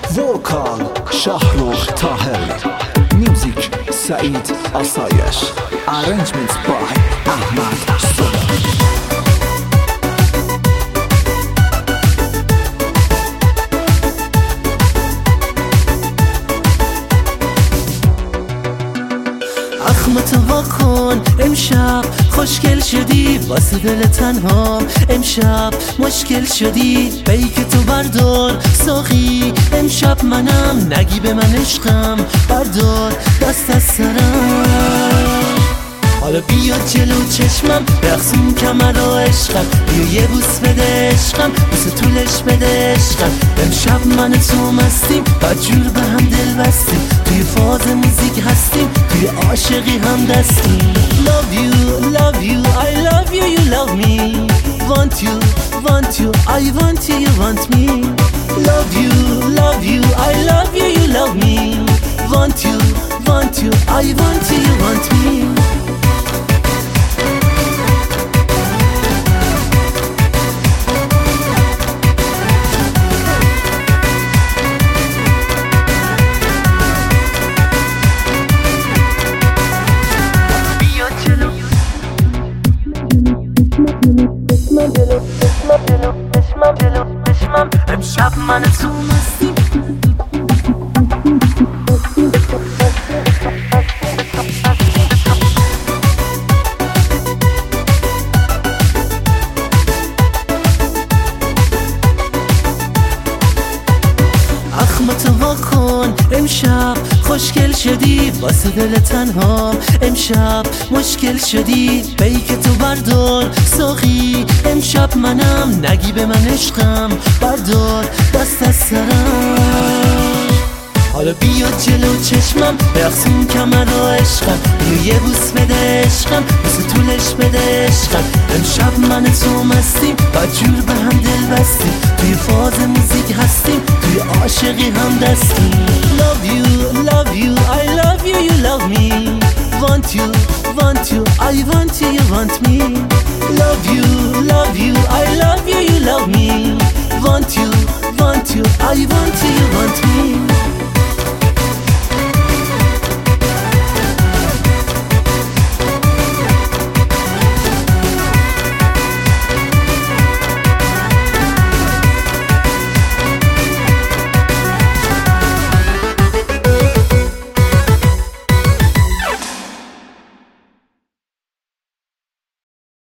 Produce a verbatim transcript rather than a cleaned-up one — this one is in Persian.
ووکال شاهرخ طاهری، میوزیک سعید آسایش، arrangements by احمد صبح. اخمتو واکن امشب خوشگل شدی، واسه دل تنهام امشب مشکل شدی. بیک تو بردار ساقی امشب منم، نگی به من عشقم بردار دست از سرم. حالا بیا جلو چشمم رقصون کمر و عشقم، بیا یه بوس بده عشقم، بوس طولش بده عشقم. امشب من تو مستیم بدجور به هم دل بستیم، توی فاز موزیک هستیم توی عاشقی هم دستیم. Love you, love you, I love you, you love me. Want you, want you, I want you, you want me. Love you, love you, I love you, you love me. Want you, want you, I want you, you want me. امشب من تو مستیم اخمتو واکن امشب خوشگل شدی، واسه دل تنهام امشب مشکل شدی. بیک تو بردار ساقی امشب منم، نگی به من عشقم بردار دست از سرم. حالا بیا جلو چشمم رقصون کمر و عشقم، بیا یه بوس بده عشقم، بوس طولش بده عشقم. امشب من تو مستیم بدجور به هم دل بستیم، توی فاز موزیک هستیم توی عاشقی هم دستیم. Love you, love you, I love you, you love me. Want you, want you, I want you, you want me. Love you, love you, I love you, you love me. Want you, want you, I want you, you want me.